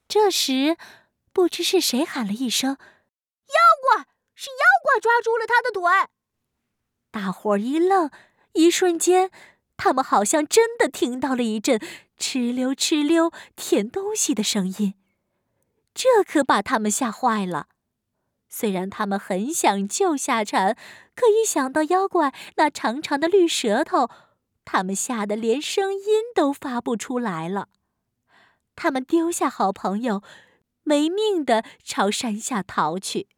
这时，不知是谁喊了一声：“ 妖怪！是妖怪抓住了他的腿！” 大伙儿一愣，一瞬间，他们好像真的听到了一阵哧溜哧溜舔东西的声音，这可把他们吓坏了。虽然他们很想救夏蝉，可一想到妖怪那长长的绿舌头，他们吓得连声音都发不出来了。他们丢下好朋友，没命地朝山下逃去。